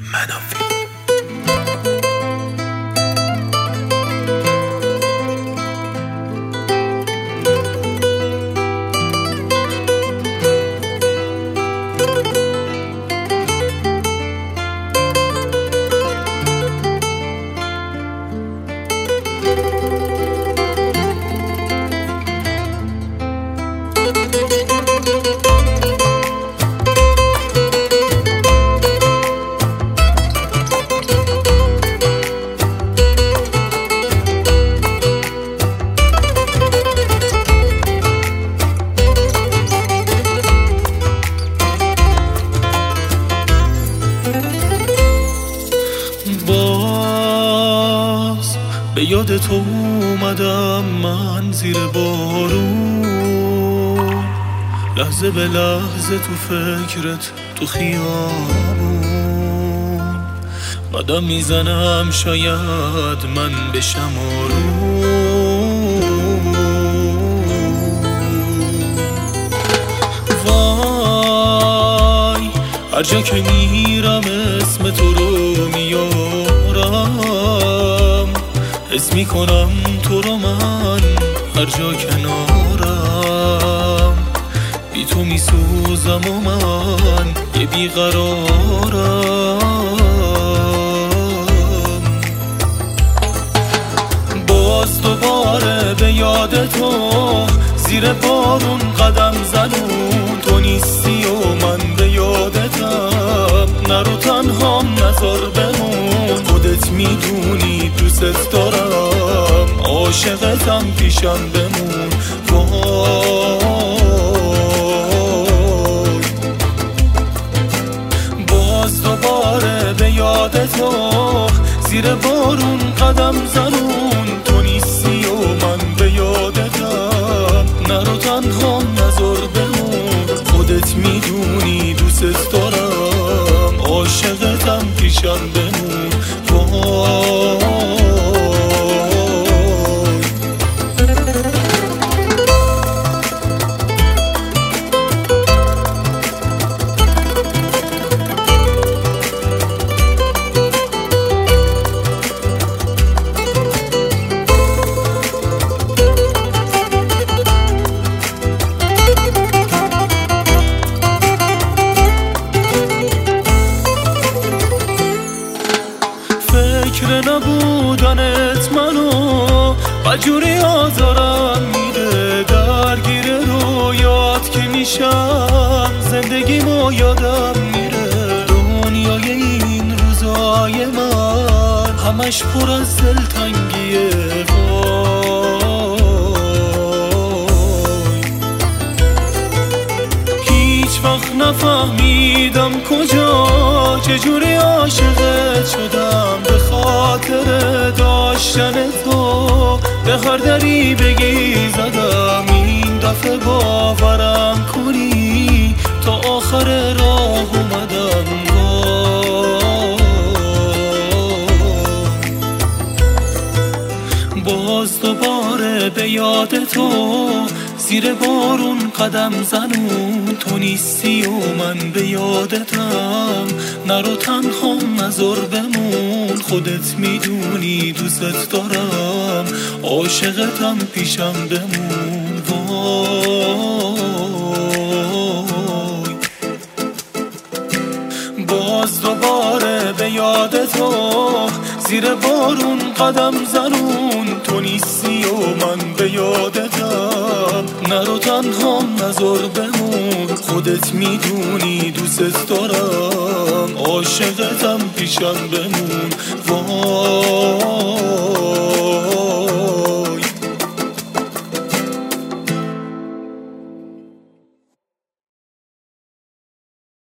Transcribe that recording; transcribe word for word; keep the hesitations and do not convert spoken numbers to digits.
منافی. باز به یاد تو اومدم من زیر بارون، لحظه به لحظه تو فکرت تو خیابون، قدم میزنم شاید من بشم آروم. وای هر جا که میرم اسم تو رو میارم، حس میکنم تو رو من هر جا کنارم، بی تو میسوزم و من یه بیقرارم. باز دوباره به یاد تو زیر بارون قدم زنون، تو نیستی و من به یادتم، نرو تنهام نذار بمون، خودت میدونی دوست دارم، عاشقتم پیشم بمون. وای باز دوباره به یاد تو زیر بارون قدم زنون، تو نیستی و من به یادتم، نرو تنهام نذار بمون، خودت میدونی دوست دارم، عاشقتم پیشم بمون. وای فکر نبودنت منو بجوری آزارم میده، درگیر رویات که میشم زندگیمو یادم میره، دنیای این روزای من همش پر از دلتنگیه. وای هیچ وقت نفهمیدم کجا چجوری عاشقت شدم، به خاطر داشتن تو به هر دری بگی زدم، این دفعه باورم کنی تا آخر راه اومدم. باز دوباره به یاد تو زیر بارون قدم زنون، تو نیستی و من به یادتم، نرو تنهام نذار بمون، خودت میدونی دوست دارم، عاشقتم پیشم بمون. وای باز دوباره به یاد تو زیر بارون قدم زنون، تو نیستی و من به یادتم، نرو تنهام نذار بمون، خودت میدونی دوست دارم، عاشقتم پیشم بمون.